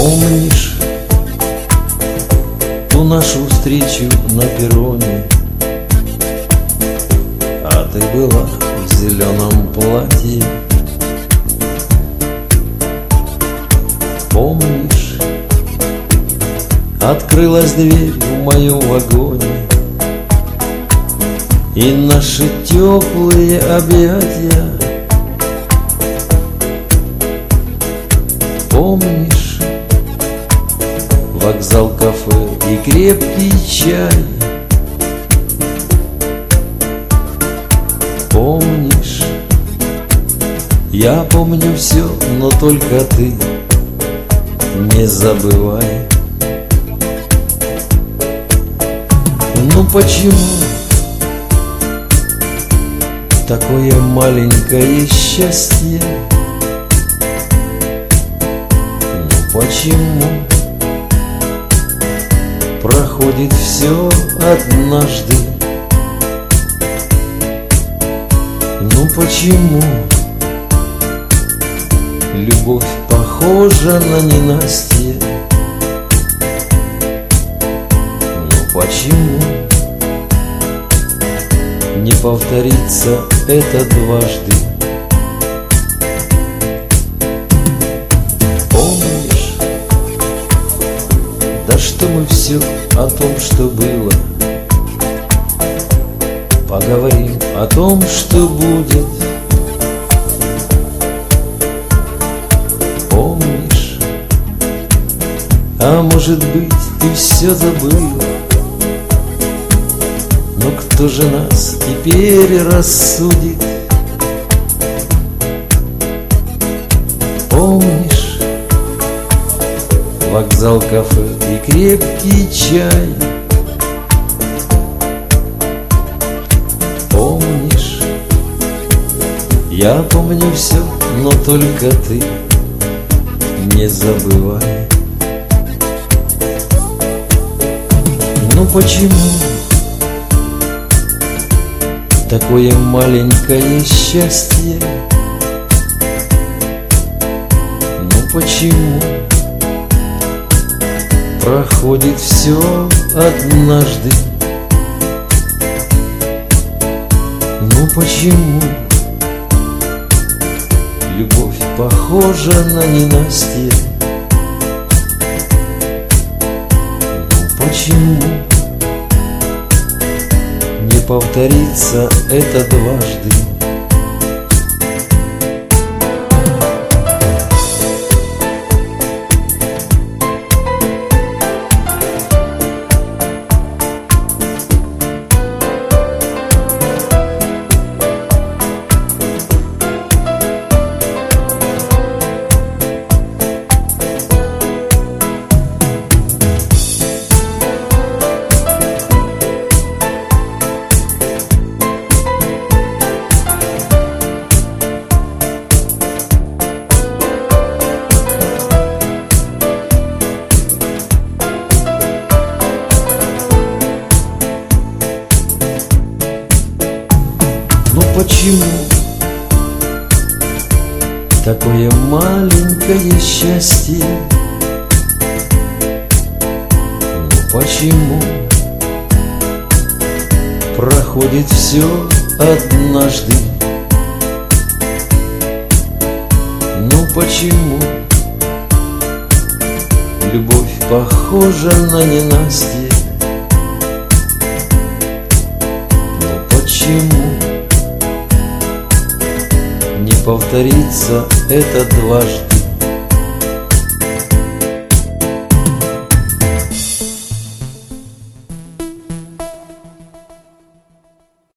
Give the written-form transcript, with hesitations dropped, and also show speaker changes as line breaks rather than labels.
Помнишь ту нашу встречу на перроне? А ты была в зеленом платье. Помнишь, открылась дверь в моем вагоне, и наши теплые объятия. Помнишь вокзал, кафе и крепкий чай? Помнишь, я помню все, но только ты не забывай. Ну почему такое маленькое счастье? Ну почему проходит все однажды? Ну почему любовь похожа на ненастье? Ну почему не повторится это дважды? Помнишь, да что мы все о том, что было, поговорим о том, что будет. Помнишь, а может быть, ты все забыла? Но кто же нас теперь рассудит? Помнишь вокзал, кафе и крепкий чай? Помнишь, я помню все, но только ты не забывай. Ну почему такое маленькое счастье? Ну почему проходит все однажды? Ну почему любовь похожа на ненастье? Ну почему не повторится это дважды? Ну почему такое маленькое счастье? Ну почему проходит все однажды? Ну почему любовь похожа на ненастье? Ну почему не повторится это дважды?